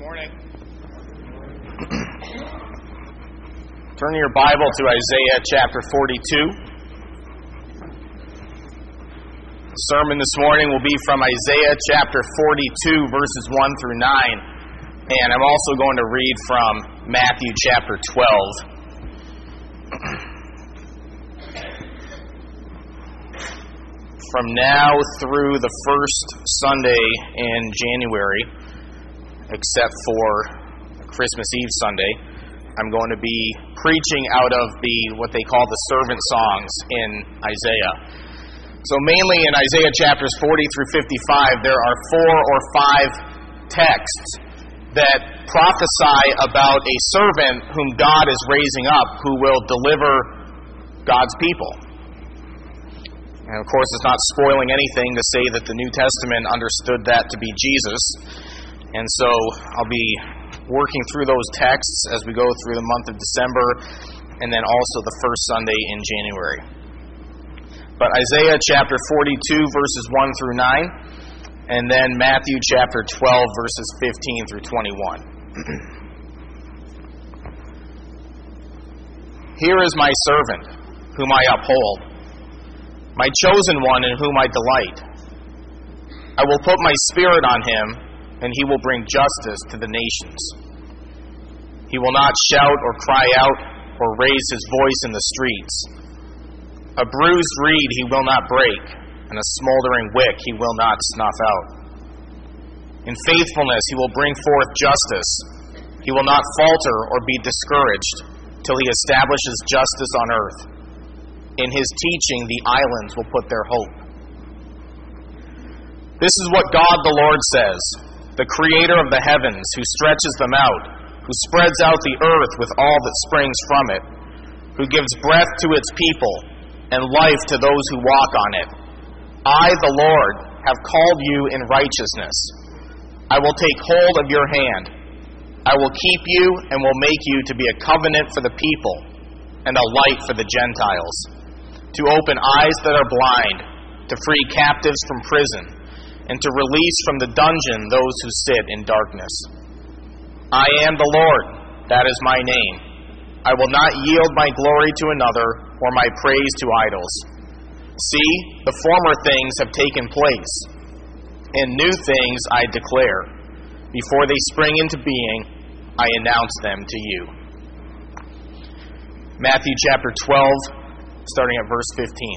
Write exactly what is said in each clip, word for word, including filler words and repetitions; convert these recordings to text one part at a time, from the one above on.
morning. Turn your Bible to Isaiah chapter forty-two. The sermon this morning will be from Isaiah chapter forty-two, verses one through nine. And I'm also going to read from Matthew chapter twelve. From now through the first Sunday in January, except for Christmas Eve Sunday, I'm going to be preaching out of the what they call the servant songs in Isaiah. So mainly in Isaiah chapters forty through fifty-five, there are four or five texts that prophesy about a servant whom God is raising up who will deliver God's people. And of course, it's not spoiling anything to say that the New Testament understood that to be Jesus. And so I'll be working through those texts as we go through the month of December and then also the first Sunday in January. But Isaiah chapter forty-two, verses one through nine, and then Matthew chapter twelve, verses fifteen through twenty-one. Here is my servant, whom I uphold, my chosen one in whom I delight. I will put my spirit on him, and he will bring justice to the nations. He will not shout or cry out or raise his voice in the streets. A bruised reed he will not break, and a smoldering wick he will not snuff out. In faithfulness he will bring forth justice. He will not falter or be discouraged till he establishes justice on earth. In his teaching, the islands will put their hope. This is what God the Lord says, the creator of the heavens, who stretches them out, who spreads out the earth with all that springs from it, who gives breath to its people and life to those who walk on it. I, the Lord, have called you in righteousness. I will take hold of your hand. I will keep you and will make you to be a covenant for the people and a light for the Gentiles, to open eyes that are blind, to free captives from prison, and to release from the dungeon those who sit in darkness. I am the Lord, that is my name. I will not yield my glory to another, or my praise to idols. See, the former things have taken place, and new things I declare. Before they spring into being, I announce them to you. Matthew chapter twelve, starting at verse fifteen.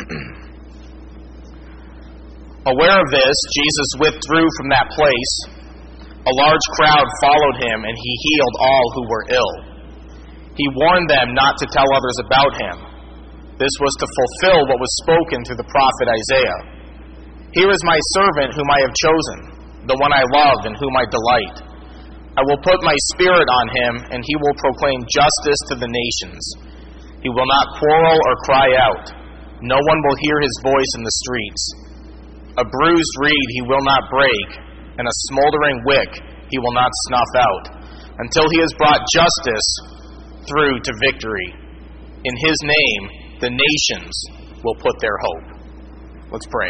Aware of this, Jesus withdrew from that place. A large crowd followed him, and he healed all who were ill. He warned them not to tell others about him. This was to fulfill what was spoken through the prophet Isaiah. Here is my servant whom I have chosen, the one I love and whom I delight. I will put my spirit on him, and he will proclaim justice to the nations. He will not quarrel or cry out. No one will hear his voice in the streets. A bruised reed he will not break, and a smoldering wick he will not snuff out, until he has brought justice through to victory. In his name, the nations will put their hope. Let's pray.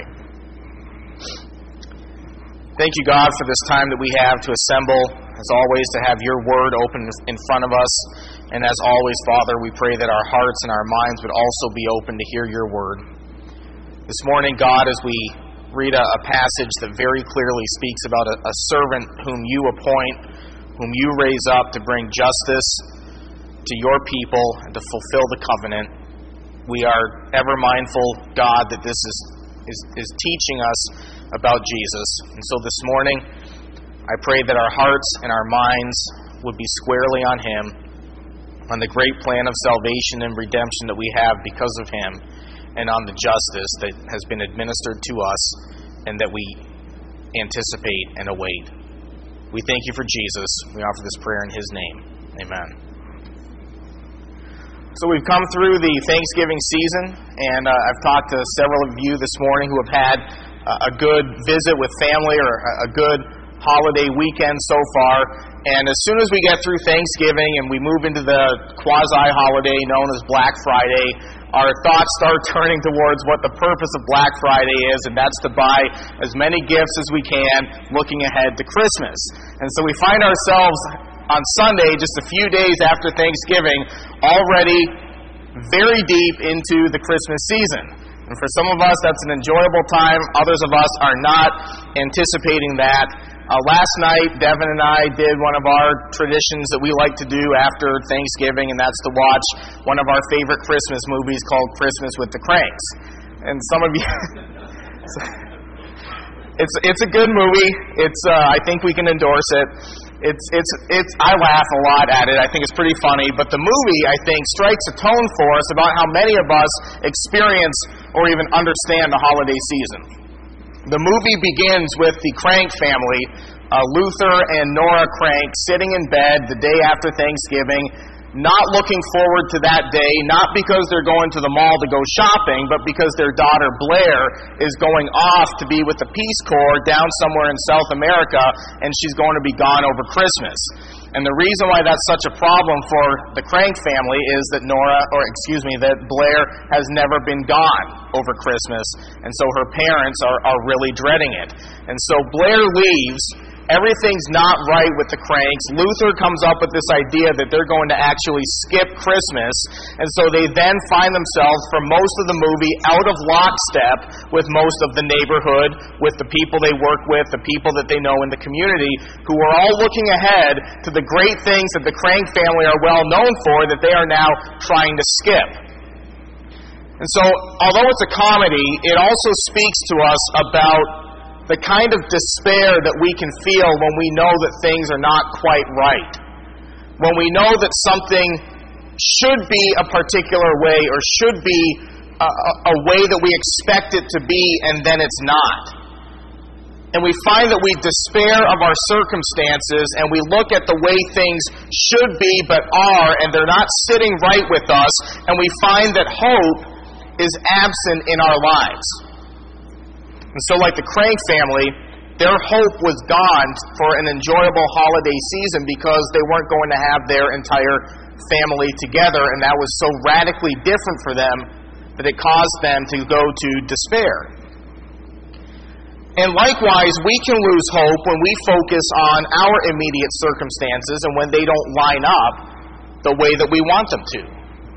Thank you, God, for this time that we have to assemble, as always, to have your word open in front of us. And as always, Father, we pray that our hearts and our minds would also be open to hear your word. This morning, God, as we read a, a passage that very clearly speaks about a, a servant whom you appoint, whom you raise up to bring justice to your people and to fulfill the covenant, we are ever mindful, God, that this is, is, is teaching us about Jesus. And so this morning, I pray that our hearts and our minds would be squarely on him, on the great plan of salvation and redemption that we have because of him, and on the justice that has been administered to us and that we anticipate and await. We thank you for Jesus. We offer this prayer in his name. Amen. So we've come through the Thanksgiving season, and uh, I've talked to several of you this morning who have had uh, a good visit with family or a good holiday weekend so far. And as soon as we get through Thanksgiving and we move into the quasi-holiday known as Black Friday, our thoughts start turning towards what the purpose of Black Friday is, and that's to buy as many gifts as we can looking ahead to Christmas. And so we find ourselves on Sunday, just a few days after Thanksgiving, already very deep into the Christmas season. And for some of us, that's an enjoyable time. Others of us are not anticipating that. Uh, last night, Devin and I did one of our traditions that we like to do after Thanksgiving, and that's to watch one of our favorite Christmas movies called Christmas with the Cranks. And some of you... it's it's a good movie. It's uh, I think we can endorse it. It's it's it's. I laugh a lot at it. I think it's pretty funny. But the movie, I think, strikes a tone for us about how many of us experience or even understand the holiday season. The movie begins with the Crank family, uh, Luther and Nora Crank, sitting in bed the day after Thanksgiving, not looking forward to that day, not because they're going to the mall to go shopping, but because their daughter Blair is going off to be with the Peace Corps down somewhere in South America, and she's going to be gone over Christmas. And the reason why that's such a problem for the Crank family is that Nora, or excuse me, that Blair has never been gone over Christmas, and so her parents are, are really dreading it. And so Blair leaves. Everything's not right with the Cranks. Luther comes up with this idea that they're going to actually skip Christmas, and so they then find themselves, for most of the movie, out of lockstep with most of the neighborhood, with the people they work with, the people that they know in the community, who are all looking ahead to the great things that the Crank family are well known for, that they are now trying to skip. And so, although it's a comedy, it also speaks to us about the kind of despair that we can feel when we know that things are not quite right. When we know that something should be a particular way or should be a, a way that we expect it to be, and then it's not. And we find that we despair of our circumstances, and we look at the way things should be but are, and they're not sitting right with us, and we find that hope is absent in our lives. And so, like the Crank family, their hope was gone for an enjoyable holiday season because they weren't going to have their entire family together, and that was so radically different for them that it caused them to go to despair. And likewise, we can lose hope when we focus on our immediate circumstances and when they don't line up the way that we want them to.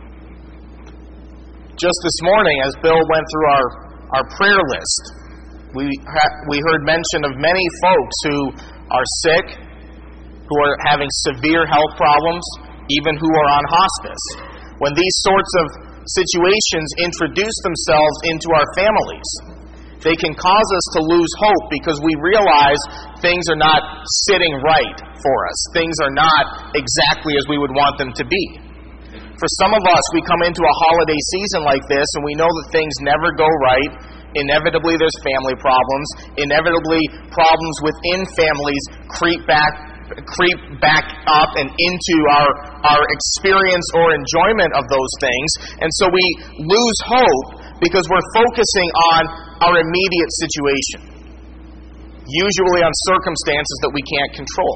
Just this morning, as Bill went through our, our prayer list, We ha- we heard mention of many folks who are sick, who are having severe health problems, even who are on hospice. When these sorts of situations introduce themselves into our families, they can cause us to lose hope because we realize things are not sitting right for us. Things are not exactly as we would want them to be. For some of us, we come into a holiday season like this and we know that things never go right. Inevitably, there's family problems. Inevitably, problems within families creep back, creep back up and into our, our experience or enjoyment of those things. And so we lose hope because we're focusing on our immediate situation, usually on circumstances that we can't control.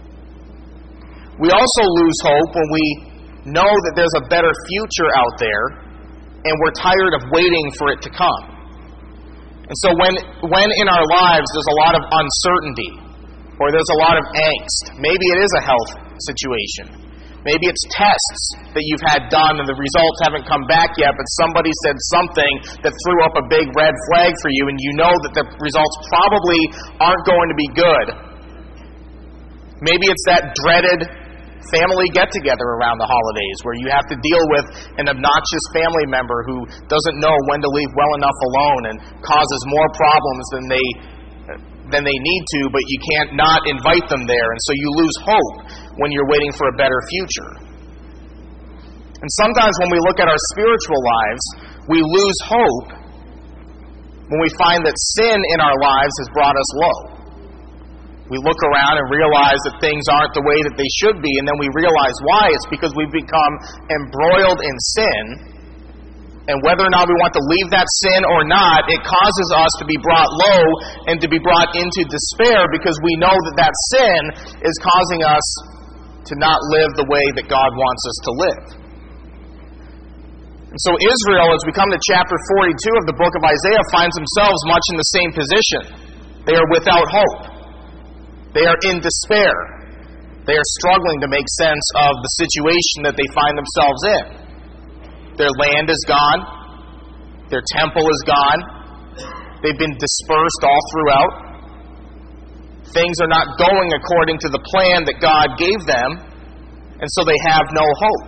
We also lose hope when we know that there's a better future out there and we're tired of waiting for it to come. And so when when in our lives there's a lot of uncertainty, or there's a lot of angst, maybe it is a health situation. Maybe it's tests that you've had done and the results haven't come back yet, but somebody said something that threw up a big red flag for you, and you know that the results probably aren't going to be good. Maybe it's that dreaded family get-together around the holidays where you have to deal with an obnoxious family member who doesn't know when to leave well enough alone and causes more problems than they than they need to, but you can't not invite them there, and so you lose hope when you're waiting for a better future. And sometimes when we look at our spiritual lives, we lose hope when we find that sin in our lives has brought us low. We look around and realize that things aren't the way that they should be, and then we realize why. It's because we've become embroiled in sin, and whether or not we want to leave that sin or not, it causes us to be brought low and to be brought into despair because we know that that sin is causing us to not live the way that God wants us to live. And so Israel, as we come to chapter forty-two of the book of Isaiah, finds themselves much in the same position. They are without hope. They are in despair. They are struggling to make sense of the situation that they find themselves in. Their land is gone. Their temple is gone. They've been dispersed all throughout. Things are not going according to the plan that God gave them, and so they have no hope.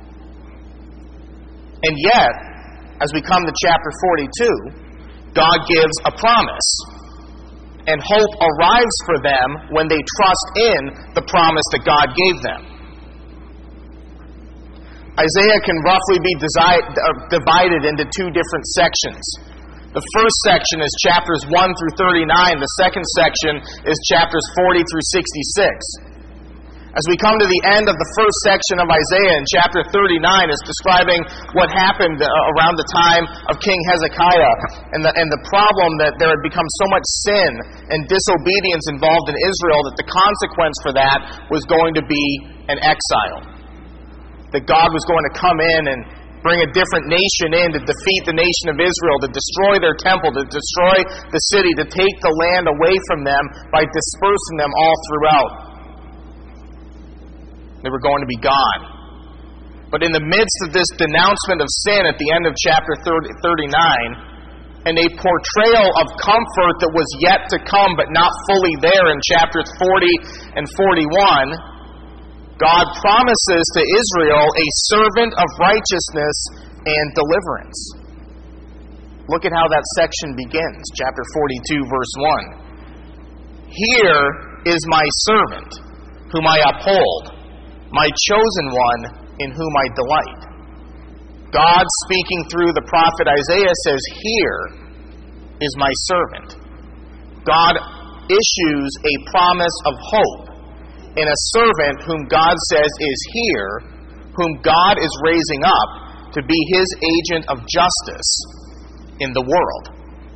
And yet, as we come to chapter forty-two, God gives a promise. And hope arrives for them when they trust in the promise that God gave them. Isaiah can roughly be desi- uh, divided into two different sections. The first section is chapters one through thirty-nine. The second section is chapters forty through sixty-six. As we come to the end of the first section of Isaiah in chapter thirty-nine, it's describing what happened around the time of King Hezekiah and the, and the problem that there had become so much sin and disobedience involved in Israel that the consequence for that was going to be an exile. That God was going to come in and bring a different nation in to defeat the nation of Israel, to destroy their temple, to destroy the city, to take the land away from them by dispersing them all throughout. They were going to be gone. But in the midst of this denouncement of sin at the end of chapter thirty-nine, and a portrayal of comfort that was yet to come but not fully there in chapters forty and forty-one, God promises to Israel a servant of righteousness and deliverance. Look at how that section begins, chapter forty-two, verse one. Here is my servant, whom I uphold, my chosen one in whom I delight. God, speaking through the prophet Isaiah, says, here is my servant. God issues a promise of hope in a servant whom God says is here, whom God is raising up to be his agent of justice in the world.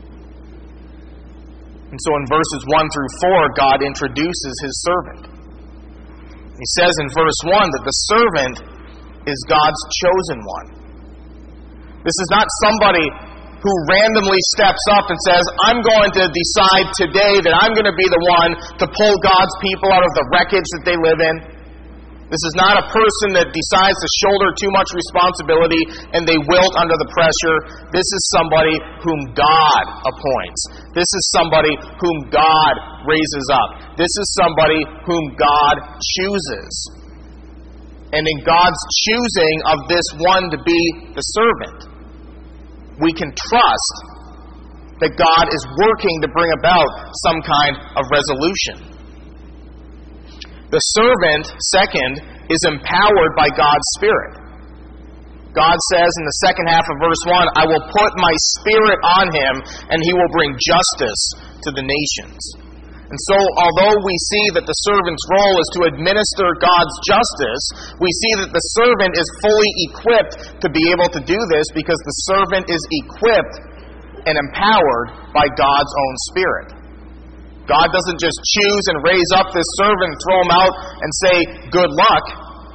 And so in verses one through four, God introduces his servant. He says in verse one that the servant is God's chosen one. This is not somebody who randomly steps up and says, I'm going to decide today that I'm going to be the one to pull God's people out of the wreckage that they live in. This is not a person that decides to shoulder too much responsibility and they wilt under the pressure. This is somebody whom God appoints. This is somebody whom God raises up. This is somebody whom God chooses. And in God's choosing of this one to be the servant, we can trust that God is working to bring about some kind of resolution. The servant, second, is empowered by God's Spirit. God says in the second half of verse one, I will put my Spirit on him, and he will bring justice to the nations. And so, although we see that the servant's role is to administer God's justice, we see that the servant is fully equipped to be able to do this because the servant is equipped and empowered by God's own Spirit. God doesn't just choose and raise up this servant and throw him out and say, good luck.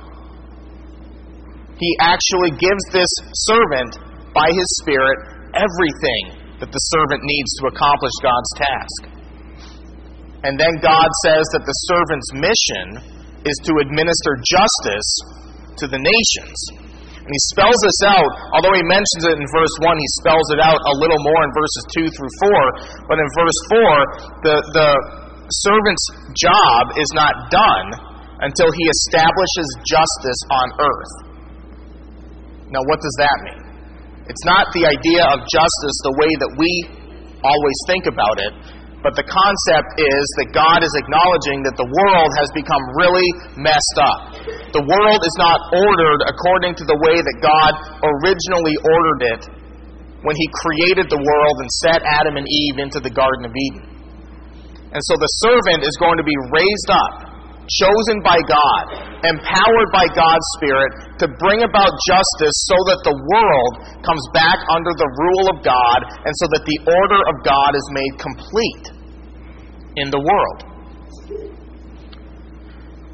He actually gives this servant, by his Spirit, everything that the servant needs to accomplish God's task. And then God says that the servant's mission is to administer justice to the nations. And he spells this out, although he mentions it in verse one, he spells it out a little more in verses two through four. But in verse four, the, the servant's job is not done until he establishes justice on earth. Now, what does that mean? It's not the idea of justice the way that we always think about it, but the concept is that God is acknowledging that the world has become really messed up. The world is not ordered according to the way that God originally ordered it when he created the world and set Adam and Eve into the Garden of Eden. And so the servant is going to be raised up, chosen by God, empowered by God's Spirit to bring about justice so that the world comes back under the rule of God and so that the order of God is made complete in the world.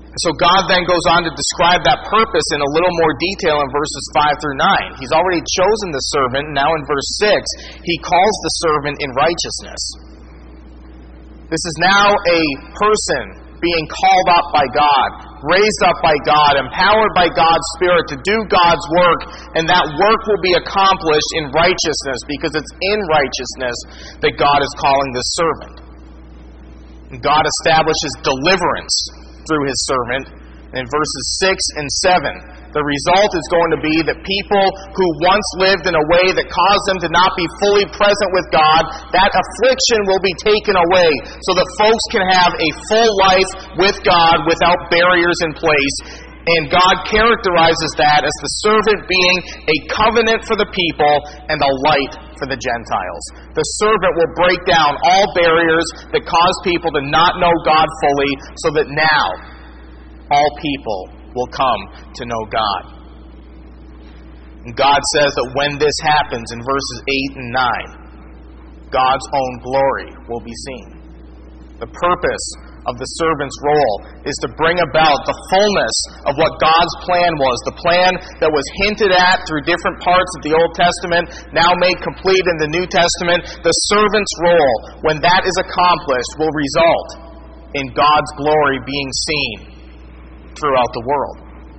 So God then goes on to describe that purpose in a little more detail in verses five through nine. He's already chosen the servant. Now in verse six, he calls the servant in righteousness. This is now a person being called up by God, raised up by God, empowered by God's Spirit to do God's work, and that work will be accomplished in righteousness, because it's in righteousness that God is calling this servant. And God establishes deliverance through his servant in verses six and seven. The result is going to be that people who once lived in a way that caused them to not be fully present with God, that affliction will be taken away so that folks can have a full life with God without barriers in place. And God characterizes that as the servant being a covenant for the people and a light for the Gentiles. The servant will break down all barriers that cause people to not know God fully, so that now all people will come to know God. And God says that when this happens in verses eight and nine, God's own glory will be seen. The purpose of the servant's role is to bring about the fullness of what God's plan was, the plan that was hinted at through different parts of the Old Testament, now made complete in the New Testament. The servant's role, when that is accomplished, will result in God's glory being seen throughout the world.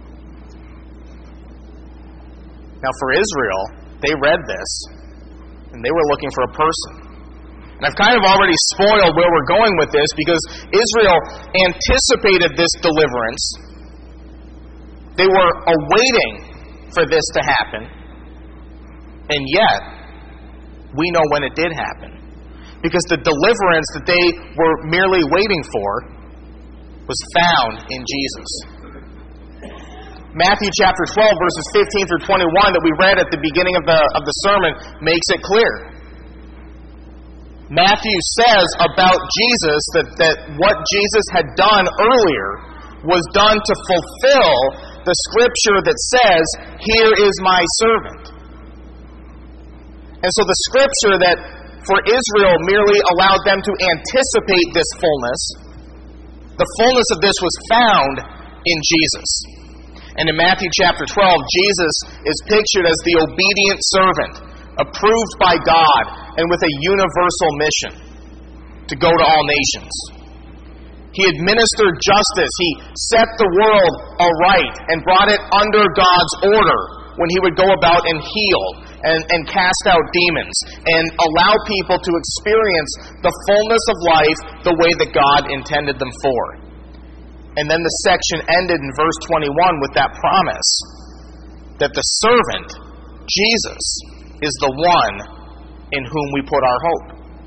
Now for Israel, they read this, and they were looking for a person. And I've kind of already spoiled where we're going with this, because Israel anticipated this deliverance. They were awaiting for this to happen, and yet we know when it did happen. Because the deliverance that they were merely waiting for was found in Jesus. Matthew chapter twelve, verses fifteen through twenty-one that we read at the beginning of the, of the sermon makes it clear. Matthew says about Jesus that, that what Jesus had done earlier was done to fulfill the scripture that says, "Here is my servant." And so the scripture that for Israel merely allowed them to anticipate this fullness, the fullness of this was found in Jesus. And in Matthew chapter twelve, Jesus is pictured as the obedient servant, approved by God, and with a universal mission to go to all nations. He administered justice. He set the world aright and brought it under God's order when he would go about and heal and, and cast out demons and allow people to experience the fullness of life the way that God intended them for. And then the section ended in verse twenty-one with that promise that the servant, Jesus, is the one in whom we put our hope.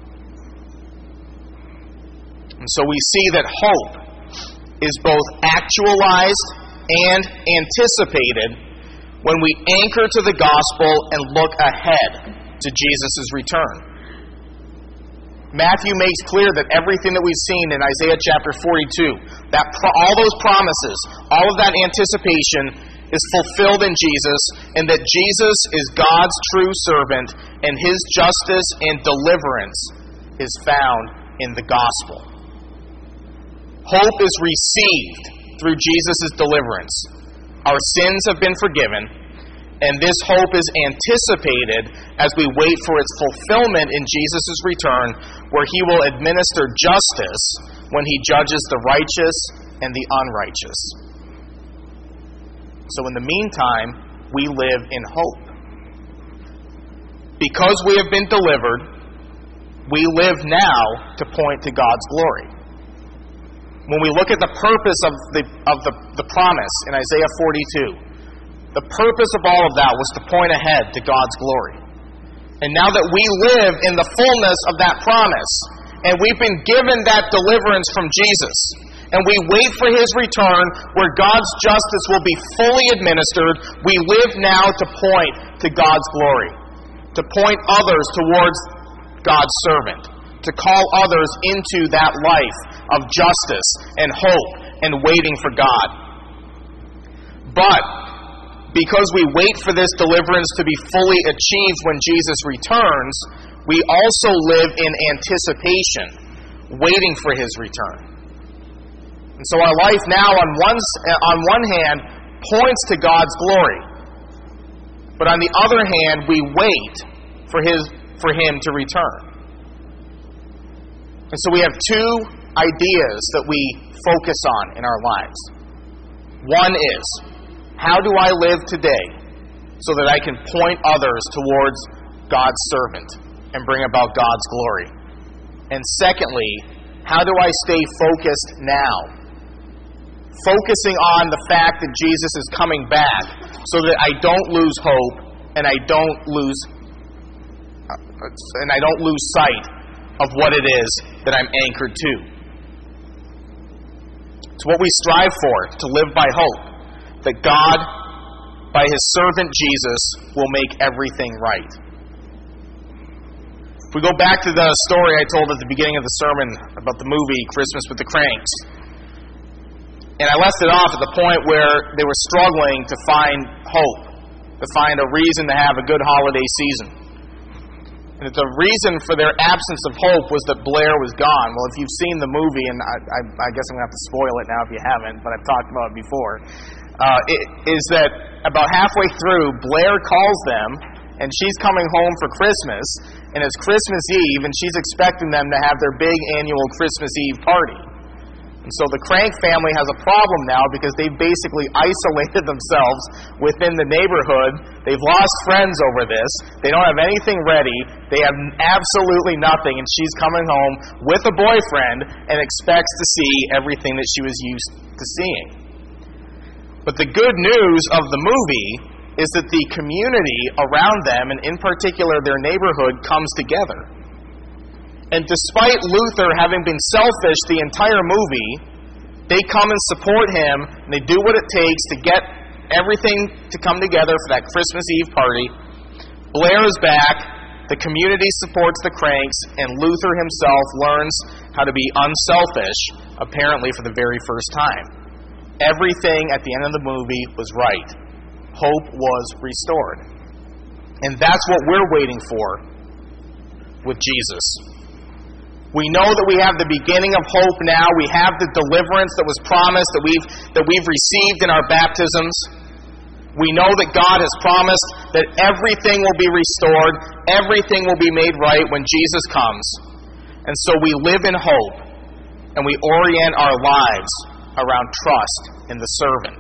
And so we see that hope is both actualized and anticipated when we anchor to the gospel and look ahead to Jesus' return. Matthew makes clear that everything that we've seen in Isaiah chapter forty-two, that pro- all those promises, all of that anticipation is fulfilled in Jesus, and that Jesus is God's true servant, and his justice and deliverance is found in the gospel. Hope is received through Jesus' deliverance. Our sins have been forgiven, and this hope is anticipated as we wait for its fulfillment in Jesus' return, where he will administer justice when he judges the righteous and the unrighteous. So in the meantime, we live in hope. Because we have been delivered, we live now to point to God's glory. When we look at the purpose of the of the, the promise in Isaiah forty-two, the purpose of all of that was to point ahead to God's glory. And now that we live in the fullness of that promise, and we've been given that deliverance from Jesus, and we wait for his return where God's justice will be fully administered, we live now to point to God's glory, to point others towards God's servant, to call others into that life of justice and hope and waiting for God. But because we wait for this deliverance to be fully achieved when Jesus returns, we also live in anticipation, waiting for his return. And so our life now, on one, on one hand, points to God's glory. But on the other hand, we wait for His, for Him to return. And so we have two ideas that we focus on in our lives. One is, how do I live today so that I can point others towards God's servant and bring about God's glory? And secondly, how do I stay focused now? Focusing on the fact that Jesus is coming back so that I don't lose hope and I don't lose and I don't lose sight of what it is that I'm anchored to. It's what we strive for, to live by hope, that God, by His servant Jesus, will make everything right. If we go back to the story I told at the beginning of the sermon about the movie Christmas with the Cranks, and I left it off at the point where they were struggling to find hope, to find a reason to have a good holiday season. And the reason for their absence of hope was that Blair was gone. Well, if you've seen the movie, and I, I, I guess I'm going to have to spoil it now if you haven't, but I've talked about it before, uh, it, is that about halfway through, Blair calls them, and she's coming home for Christmas, and it's Christmas Eve, and she's expecting them to have their big annual Christmas Eve party. And so the Crank family has a problem now because they've basically isolated themselves within the neighborhood. They've lost friends over this. They don't have anything ready. They have absolutely nothing. And she's coming home with a boyfriend and expects to see everything that she was used to seeing. But the good news of the movie is that the community around them, and in particular their neighborhood, comes together. And despite Luther having been selfish the entire movie, they come and support him, and they do what it takes to get everything to come together for that Christmas Eve party. Blair is back, the community supports the Cranks, and Luther himself learns how to be unselfish, apparently for the very first time. Everything at the end of the movie was right. Hope was restored. And that's what we're waiting for with Jesus. We know that we have the beginning of hope now. We have the deliverance that was promised, that we've, that we've received in our baptisms. We know that God has promised that everything will be restored, everything will be made right when Jesus comes. And so we live in hope, and we orient our lives around trust in the servant.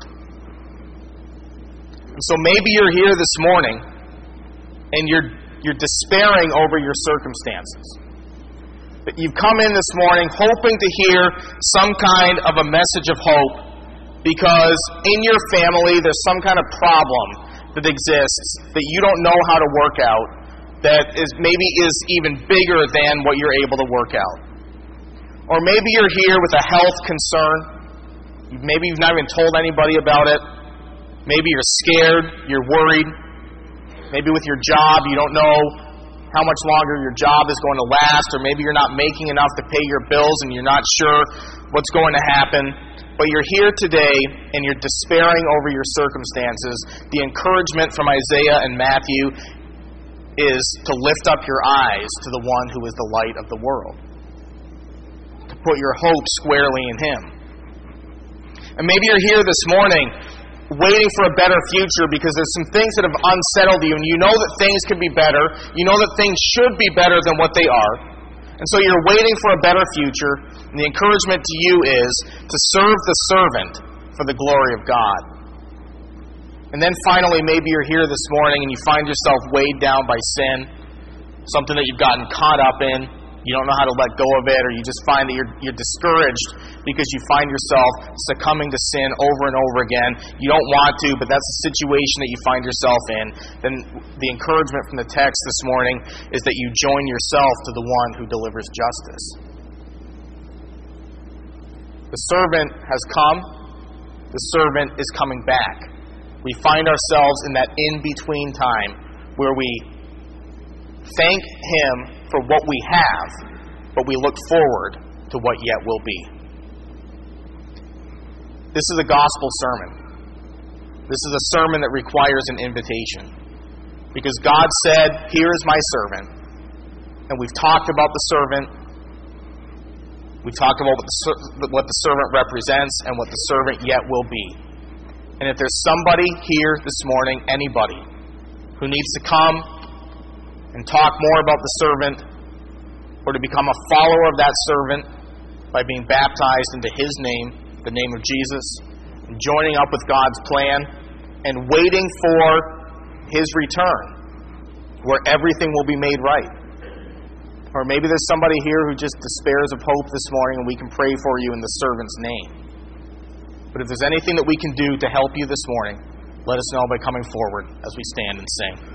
And so maybe you're here this morning, and you're, you're despairing over your circumstances. That you've come in this morning hoping to hear some kind of a message of hope because in your family there's some kind of problem that exists that you don't know how to work out, that is maybe is even bigger than what you're able to work out. Or maybe you're here with a health concern. Maybe you've not even told anybody about it. Maybe you're scared, you're worried. Maybe with your job you don't know how much longer your job is going to last, or maybe you're not making enough to pay your bills and you're not sure what's going to happen. But you're here today and you're despairing over your circumstances. The encouragement from Isaiah and Matthew is to lift up your eyes to the one who is the light of the world. To put your hope squarely in Him. And maybe you're here this morning waiting for a better future because there's some things that have unsettled you, and you know that things could be better. You know that things should be better than what they are. And so you're waiting for a better future, and the encouragement to you is to serve the servant for the glory of God. And then finally, maybe you're here this morning and you find yourself weighed down by sin, something that you've gotten caught up in. You don't know how to let go of it, or you just find that you're, you're discouraged because you find yourself succumbing to sin over and over again. You don't want to, but that's the situation that you find yourself in. Then the encouragement from the text this morning is that you join yourself to the one who delivers justice. The servant has come. The servant is coming back. We find ourselves in that in-between time where we thank Him for what we have, but we look forward to what yet will be. This is a gospel sermon. This is a sermon that requires an invitation. Because God said, "Here is my servant." And we've talked about the servant. We talked about what the, what the servant represents and what the servant yet will be. And if there's somebody here this morning, anybody, who needs to come and talk more about the servant or to become a follower of that servant by being baptized into His name, the name of Jesus, and joining up with God's plan and waiting for His return, where everything will be made right. Or maybe there's somebody here who just despairs of hope this morning, and we can pray for you in the servant's name. But if there's anything that we can do to help you this morning, let us know by coming forward as we stand and sing.